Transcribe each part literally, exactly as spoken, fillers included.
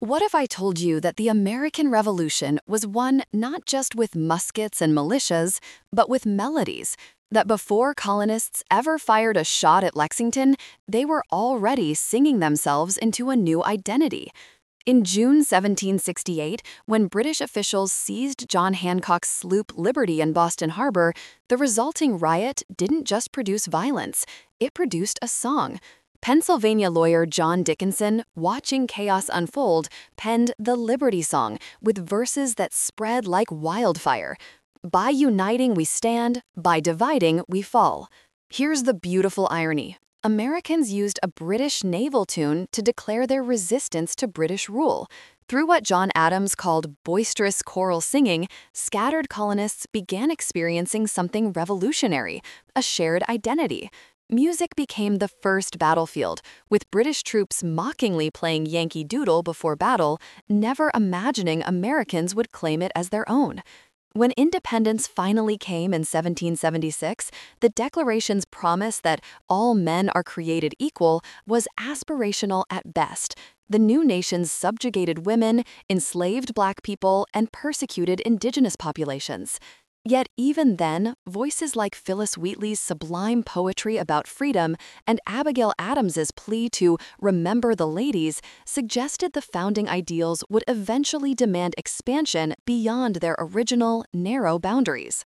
What if I told you that the American Revolution was won not just with muskets and militias, but with melodies? That before colonists ever fired a shot at Lexington, they were already singing themselves into a new identity. In June seventeen sixty-eight, when British officials seized John Hancock's sloop Liberty in Boston Harbor, the resulting riot didn't just produce violence, it produced a song. Pennsylvania lawyer John Dickinson, watching chaos unfold, penned the Liberty Song with verses that spread like wildfire. By uniting we stand, by dividing we fall. Here's the beautiful irony. Americans used a British naval tune to declare their resistance to British rule. Through what John Adams called boisterous choral singing, scattered colonists began experiencing something revolutionary, a shared identity. Music became the first battlefield, with British troops mockingly playing Yankee Doodle before battle, never imagining Americans would claim it as their own. When independence finally came in seventeen seventy-six, the Declaration's promise that all men are created equal was aspirational at best. The new nations subjugated women, enslaved Black people, and persecuted indigenous populations. Yet even then, voices like Phyllis Wheatley's sublime poetry about freedom and Abigail Adams's plea to remember the ladies suggested the founding ideals would eventually demand expansion beyond their original, narrow boundaries.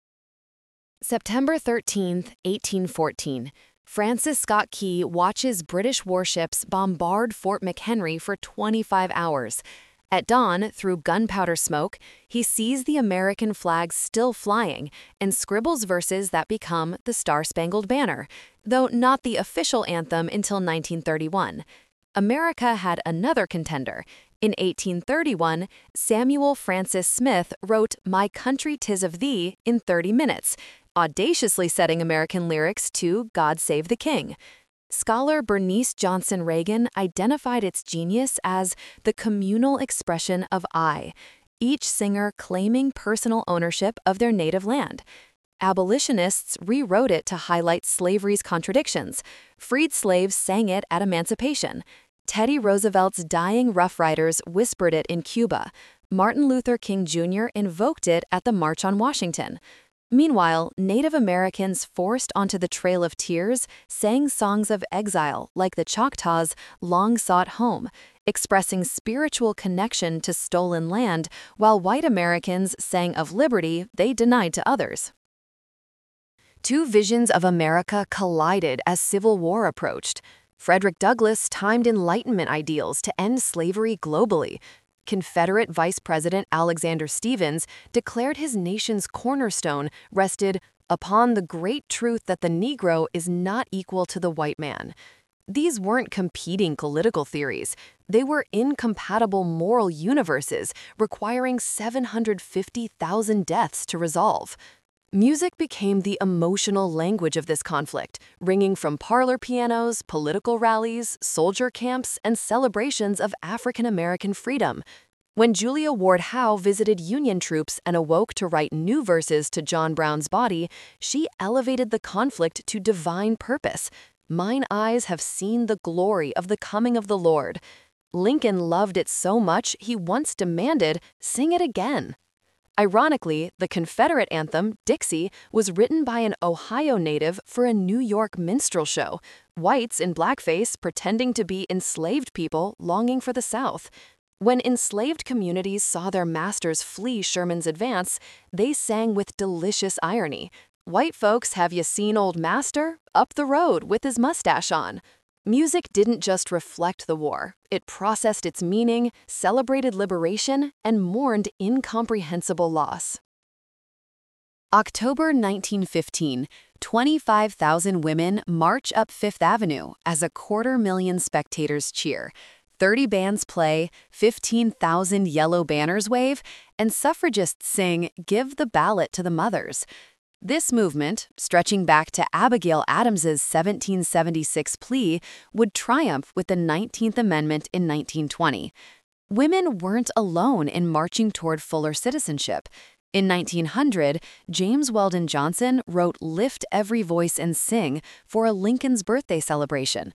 September thirteenth, eighteen fourteen. Francis Scott Key watches British warships bombard Fort McHenry for twenty-five hours. At dawn, through gunpowder smoke, he sees the American flag still flying and scribbles verses that become the Star-Spangled Banner, though not the official anthem until nineteen thirty-one. America had another contender. In eighteen thirty-one, Samuel Francis Smith wrote My Country 'Tis of Thee in thirty minutes, audaciously setting American lyrics to God Save the King. Scholar Bernice Johnson Reagan identified its genius as the communal expression of I, each singer claiming personal ownership of their native land. Abolitionists rewrote it to highlight slavery's contradictions. Freed slaves sang it at emancipation. Teddy Roosevelt's dying Rough Riders whispered it in Cuba. Martin Luther King Junior invoked it at the March on Washington. Meanwhile, Native Americans forced onto the Trail of Tears sang songs of exile like the Choctaws' Long Sought Home, expressing spiritual connection to stolen land, while white Americans sang of liberty they denied to others. Two visions of America collided as Civil War approached. Frederick Douglass timed Enlightenment ideals to end slavery globally. Confederate Vice President Alexander Stephens declared his nation's cornerstone rested upon the great truth that the Negro is not equal to the white man. These weren't competing political theories. They were incompatible moral universes requiring seven hundred fifty thousand deaths to resolve. Music became the emotional language of this conflict, ringing from parlor pianos, political rallies, soldier camps, and celebrations of African American freedom. When Julia Ward Howe visited Union troops and awoke to write new verses to John Brown's body, she elevated the conflict to divine purpose. Mine eyes have seen the glory of the coming of the Lord. Lincoln loved it so much he once demanded, "Sing it again." Ironically, the Confederate anthem, Dixie, was written by an Ohio native for a New York minstrel show, whites in blackface pretending to be enslaved people longing for the South. When enslaved communities saw their masters flee Sherman's advance, they sang with delicious irony, "White folks, have you seen old master? Up the road with his mustache on." Music didn't just reflect the war, it processed its meaning, celebrated liberation, and mourned incomprehensible loss. October nineteen fifteen, twenty-five thousand women march up Fifth Avenue as a quarter million spectators cheer. thirty bands play, fifteen thousand yellow banners wave, and suffragists sing, "Give the ballot to the mothers." This movement, stretching back to Abigail Adams's seventeen seventy-six plea, would triumph with the nineteenth Amendment in nineteen twenty. Women weren't alone in marching toward fuller citizenship. In nineteen hundred, James Weldon Johnson wrote Lift Every Voice and Sing for a Lincoln's birthday celebration.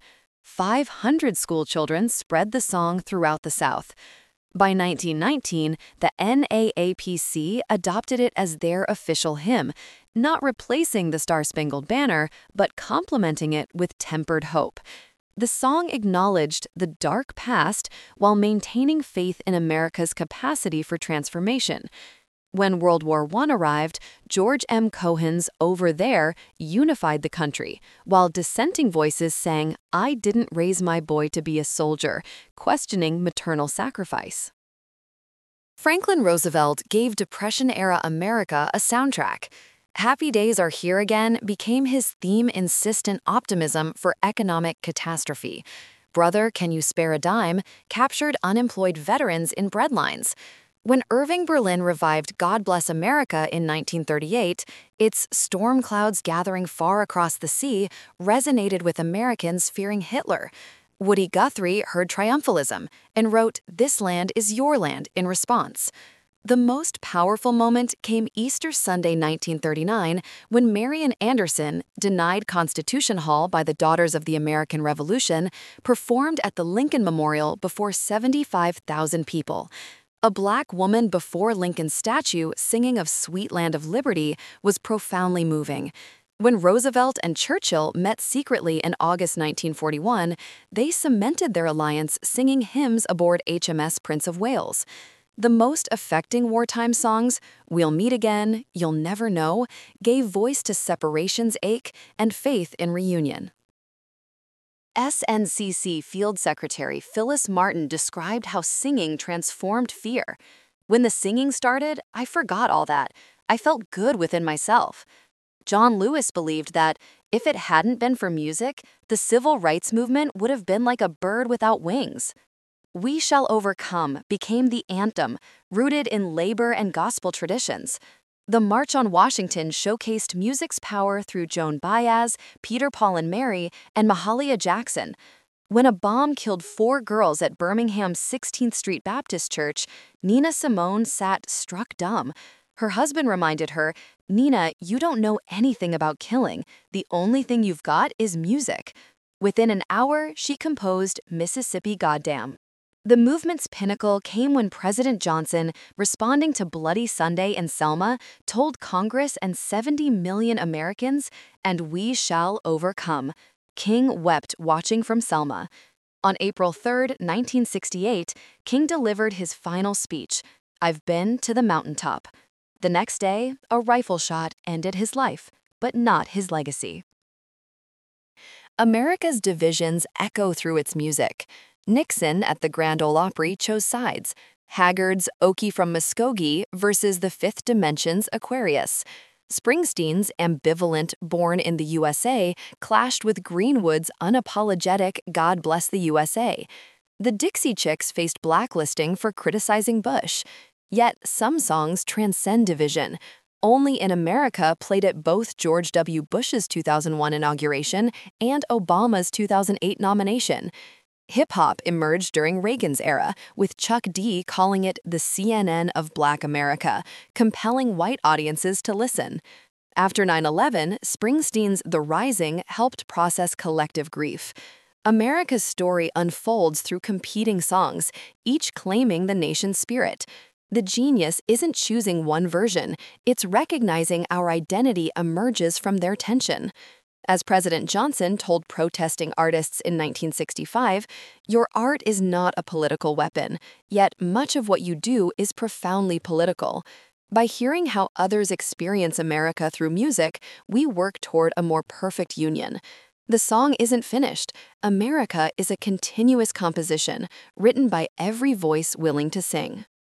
five hundred schoolchildren spread the song throughout the South. By nineteen nineteen, the N double A P C adopted it as their official hymn, not replacing the Star-Spangled Banner, but complementing it with Tempered Hope. The song acknowledged the dark past while maintaining faith in America's capacity for transformation. When World War One arrived, George M. Cohan's Over There unified the country, while dissenting voices sang, "I didn't raise my boy to be a soldier," questioning maternal sacrifice. Franklin Roosevelt gave Depression-era America a soundtrack. Happy Days Are Here Again became his theme-insistent optimism for economic catastrophe. Brother, Can You Spare a Dime captured unemployed veterans in breadlines. When Irving Berlin revived God Bless America in nineteen thirty-eight, its storm clouds gathering far across the sea resonated with Americans fearing Hitler. Woody Guthrie heard triumphalism and wrote "This Land is Your Land" in response. The most powerful moment came Easter Sunday nineteen thirty-nine when Marian Anderson, denied Constitution Hall by the Daughters of the American Revolution, performed at the Lincoln Memorial before seventy-five thousand people. A black woman before Lincoln's statue singing of Sweet Land of Liberty was profoundly moving. When Roosevelt and Churchill met secretly in August nineteen forty-one, they cemented their alliance singing hymns aboard H M S Prince of Wales. The most affecting wartime songs, We'll Meet Again, You'll Never Know, gave voice to separation's ache and faith in reunion. S N C C Field Secretary Phyllis Martin described how singing transformed fear. "When the singing started, I forgot all that. I felt good within myself." John Lewis believed that, if it hadn't been for music, the civil rights movement would have been like a bird without wings. We Shall Overcome became the anthem, rooted in labor and gospel traditions. The March on Washington showcased music's power through Joan Baez, Peter, Paul and Mary, and Mahalia Jackson. When a bomb killed four girls at Birmingham's sixteenth Street Baptist Church, Nina Simone sat struck dumb. Her husband reminded her, "Nina, you don't know anything about killing. The only thing you've got is music." Within an hour, she composed Mississippi Goddam. The movement's pinnacle came when President Johnson, responding to Bloody Sunday in Selma, told Congress and seventy million Americans, "And we shall overcome." King wept watching from Selma. On April third, nineteen sixty-eight, King delivered his final speech, "I've been to the mountaintop." The next day, a rifle shot ended his life, but not his legacy. America's divisions echo through its music. Nixon at the Grand Ole Opry chose sides. Haggard's Okie from Muskogee versus the Fifth Dimension's Aquarius. Springsteen's ambivalent Born in the U S A clashed with Greenwood's unapologetic God Bless the U S A. The Dixie Chicks faced blacklisting for criticizing Bush. Yet some songs transcend division. Only in America played at both George W. Bush's two thousand one inauguration and Obama's two thousand eight nomination. Hip-hop emerged during Reagan's era, with Chuck D calling it the C N N of Black America, compelling white audiences to listen. After nine eleven, Springsteen's The Rising helped process collective grief. America's story unfolds through competing songs, each claiming the nation's spirit. The genius isn't choosing one version, it's recognizing our identity emerges from their tension. As President Johnson told protesting artists in nineteen sixty-five, "Your art is not a political weapon, yet much of what you do is profoundly political." By hearing how others experience America through music, we work toward a more perfect union. The song isn't finished. America is a continuous composition, written by every voice willing to sing.